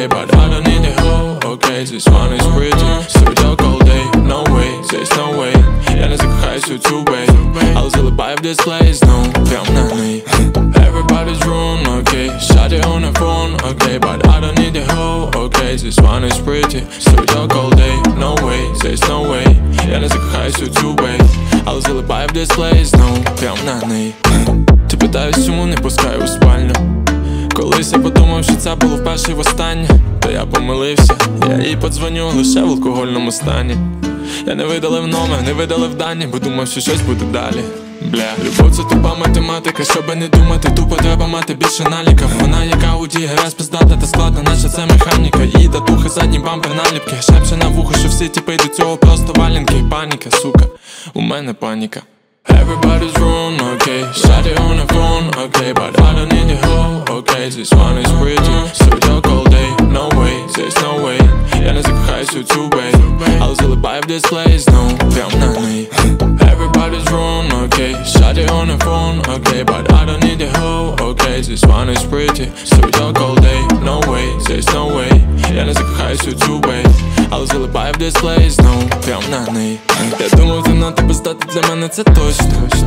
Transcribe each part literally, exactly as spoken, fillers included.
okay, but I don't need a hoe, okay. This one is pretty, сидок all day, no way, здесь no way. Я не закохаюсь у цю бей, але залипаю в this place, no, прям на ней. Everybody's ruined, okay, shawty on her phone, okay, but I don't need a hoe, okay. This one is pretty, сидок all day, no way, здесь no way. Я не закохаюсь у цю бей, але залипаю в this place, no, прям на ней. Ти питаєш, чому не пускаю у спальню? Колись я подумав, що це було вперше і востаннє. Та я помилився, я їй подзвоню лише в алкогольному стані. Я не видалив номер, не видалив дані, бо думав, що щось буде далі. Бля, любов це тупа математика, щоби не думати, тупо треба мати більше наліка. Вона яка у дії гра спиздата та складна, наче це механіка. Її татухи, задній бампер наліпки, шепче на вухо, що всі тіпи до цього просто валінки. Паніка, сука, у мене паніка. Everybody's ruined, okay, shawty on her phone, okay, but I don't need a hoe, okay. This one is pretty, сидок all day, no way, здесь no way. Я не закохаюсь у цю бей, але залипаю в this place, no, прям на ней. Everybody's ruined, okay, shawty on her phone, okay, but I don't need a hoe, okay. This one is pretty, сидок all day, no way, здесь no way. Я не закохаюсь у цю бей, але залипаю в this place, no, прям на ней. Я думав, ти надто бездати, для мене це точно.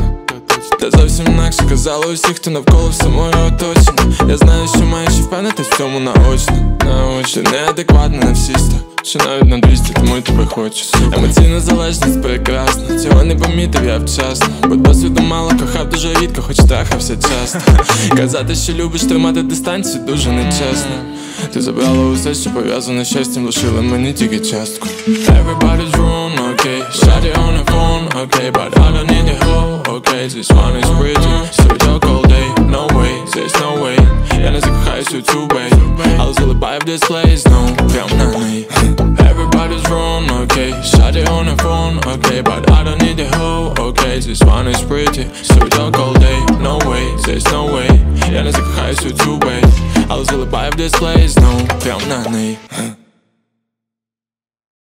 Та зовсім інакше казали усі, хто навколо все моє оточення. Я знаю, що маєш і впевнитись в цьому наочно. Наочно, неадекватно на всі сто, чи навіть на двісті, тому й тебе хочу. Емоційна залежність прекрасна, цього не помітив я вчасно. Бо досвіду мало, кохав дуже рідко, хоч трахався часто. Казати, що любиш, тримати дистанцію дуже нечесно. Ти забрала усе, що пов'язане з щастям, лишила мені тільки частку. Everybody's ruined, okay, shawty on her phone, okay, but I don't need a hoe, okay. This one is pretty, сидок all day, no way, здесь no way. Я не закохаюсь у цю бей, але залипаю в this place, no, прям на ней. Everybody's ruined, okay, shawty on her phone, okay, but I don't need a hoe, okay. This one is pretty, сидок all day, no way, здесь no way. Я не закохаюсь у цю бей, але залипаю в this place, no, прям на ней.